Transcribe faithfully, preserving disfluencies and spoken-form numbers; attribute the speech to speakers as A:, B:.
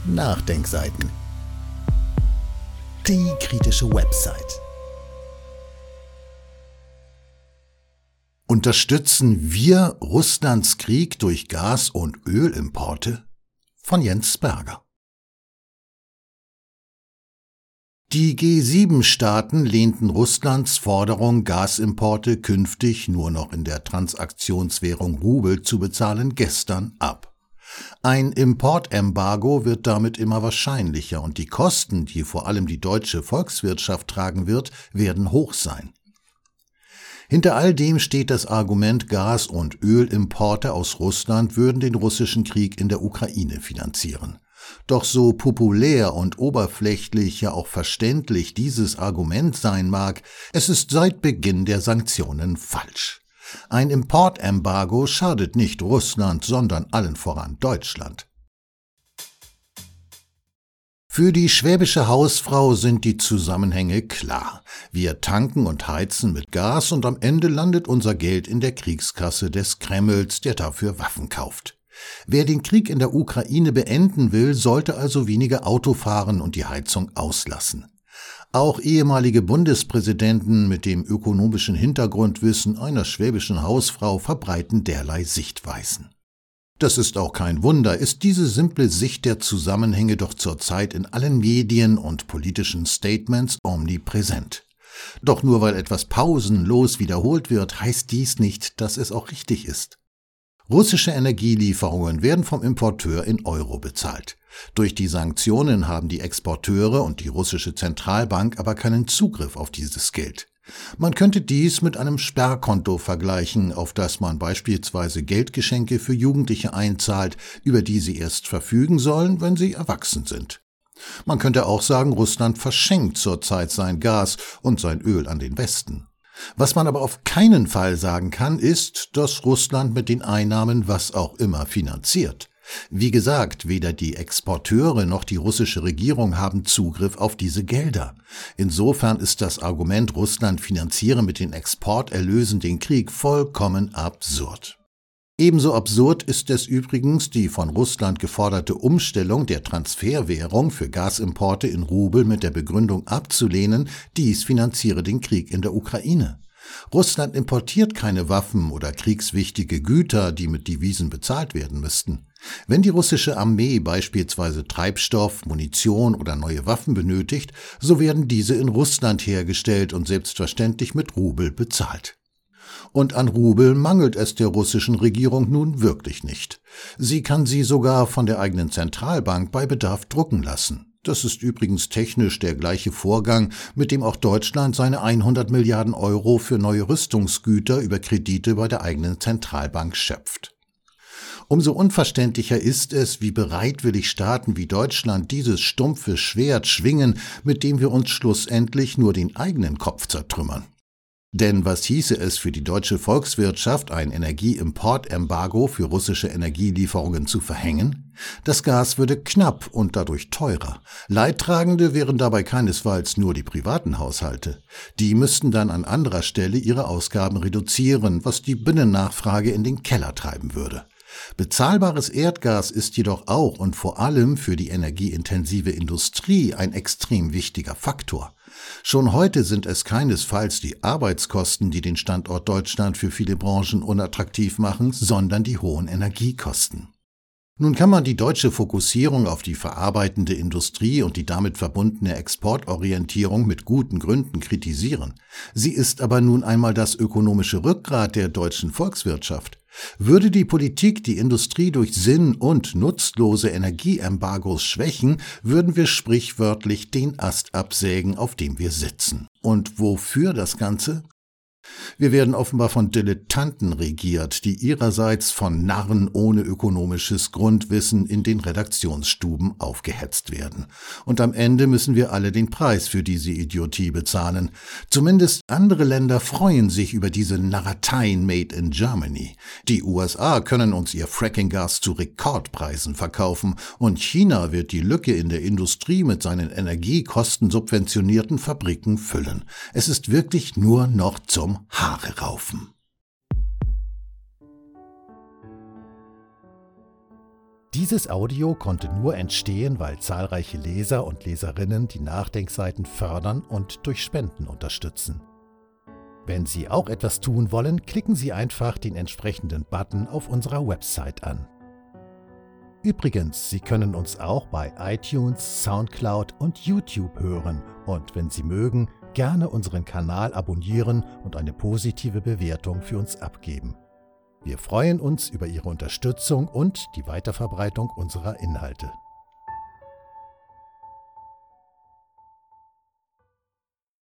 A: Nachdenkseiten. Die kritische Website. Unterstützen wir Russlands Krieg durch Gas- und Ölimporte? Von Jens Berger. Die G sieben Staaten lehnten Russlands Forderung, Gasimporte künftig nur noch in der Transaktionswährung Rubel zu bezahlen, gestern ab. Ein Importembargo wird damit immer wahrscheinlicher und die Kosten, die vor allem die deutsche Volkswirtschaft tragen wird, werden hoch sein. Hinter all dem steht das Argument, Gas- und Ölimporte aus Russland würden den russischen Krieg in der Ukraine finanzieren. Doch so populär und oberflächlich, ja auch verständlich dieses Argument sein mag, es ist seit Beginn der Sanktionen falsch. Ein Importembargo schadet nicht Russland, sondern allen voran Deutschland. Für die schwäbische Hausfrau sind die Zusammenhänge klar. Wir tanken und heizen mit Gas und am Ende landet unser Geld in der Kriegskasse des Kremls, der dafür Waffen kauft. Wer den Krieg in der Ukraine beenden will, sollte also weniger Auto fahren und die Heizung auslassen. Auch ehemalige Bundespräsidenten mit dem ökonomischen Hintergrundwissen einer schwäbischen Hausfrau verbreiten derlei Sichtweisen. Das ist auch kein Wunder, ist diese simple Sicht der Zusammenhänge doch zurzeit in allen Medien und politischen Statements omnipräsent. Doch nur weil etwas pausenlos wiederholt wird, heißt dies nicht, dass es auch richtig ist. Russische Energielieferungen werden vom Importeur in Euro bezahlt. Durch die Sanktionen haben die Exporteure und die russische Zentralbank aber keinen Zugriff auf dieses Geld. Man könnte dies mit einem Sperrkonto vergleichen, auf das man beispielsweise Geldgeschenke für Jugendliche einzahlt, über die sie erst verfügen sollen, wenn sie erwachsen sind. Man könnte auch sagen, Russland verschenkt zurzeit sein Gas und sein Öl an den Westen. Was man aber auf keinen Fall sagen kann, ist, dass Russland mit den Einnahmen was auch immer finanziert. Wie gesagt, weder die Exporteure noch die russische Regierung haben Zugriff auf diese Gelder. Insofern ist das Argument, Russland finanziere mit den Exporterlösen den Krieg, vollkommen absurd. Ebenso absurd ist es übrigens, die von Russland geforderte Umstellung der Transferwährung für Gasimporte in Rubel mit der Begründung abzulehnen, dies finanziere den Krieg in der Ukraine. Russland importiert keine Waffen oder kriegswichtige Güter, die mit Devisen bezahlt werden müssten. Wenn die russische Armee beispielsweise Treibstoff, Munition oder neue Waffen benötigt, so werden diese in Russland hergestellt und selbstverständlich mit Rubel bezahlt. Und an Rubel mangelt es der russischen Regierung nun wirklich nicht. Sie kann sie sogar von der eigenen Zentralbank bei Bedarf drucken lassen. Das ist übrigens technisch der gleiche Vorgang, mit dem auch Deutschland seine hundert Milliarden Euro für neue Rüstungsgüter über Kredite bei der eigenen Zentralbank schöpft. Umso unverständlicher ist es, wie bereitwillig Staaten wie Deutschland dieses stumpfe Schwert schwingen, mit dem wir uns schlussendlich nur den eigenen Kopf zertrümmern. Denn was hieße es für die deutsche Volkswirtschaft, ein Energieimportembargo für russische Energielieferungen zu verhängen? Das Gas würde knapp und dadurch teurer. Leidtragende wären dabei keinesfalls nur die privaten Haushalte. Die müssten dann an anderer Stelle ihre Ausgaben reduzieren, was die Binnennachfrage in den Keller treiben würde. Bezahlbares Erdgas ist jedoch auch und vor allem für die energieintensive Industrie ein extrem wichtiger Faktor. Schon heute sind es keinesfalls die Arbeitskosten, die den Standort Deutschland für viele Branchen unattraktiv machen, sondern die hohen Energiekosten. Nun kann man die deutsche Fokussierung auf die verarbeitende Industrie und die damit verbundene Exportorientierung mit guten Gründen kritisieren. Sie ist aber nun einmal das ökonomische Rückgrat der deutschen Volkswirtschaft. Würde die Politik die Industrie durch sinn- und nutzlose Energieembargos schwächen, würden wir sprichwörtlich den Ast absägen, auf dem wir sitzen. Und wofür das Ganze? Wir werden offenbar von Dilettanten regiert, die ihrerseits von Narren ohne ökonomisches Grundwissen in den Redaktionsstuben aufgehetzt werden. Und am Ende müssen wir alle den Preis für diese Idiotie bezahlen. Zumindest andere Länder freuen sich über diese Narrateien made in Germany. Die U S A können uns ihr Frackinggas zu Rekordpreisen verkaufen und China wird die Lücke in der Industrie mit seinen energiekostensubventionierten Fabriken füllen. Es ist wirklich nur noch zum Haare raufen. Dieses Audio konnte nur entstehen, weil zahlreiche Leser und Leserinnen die Nachdenkseiten fördern und durch Spenden unterstützen. Wenn Sie auch etwas tun wollen, klicken Sie einfach den entsprechenden Button auf unserer Website an. Übrigens, Sie können uns auch bei iTunes, Soundcloud und YouTube hören und wenn Sie mögen, gerne unseren Kanal abonnieren und eine positive Bewertung für uns abgeben. Wir freuen uns über Ihre Unterstützung und die Weiterverbreitung unserer Inhalte.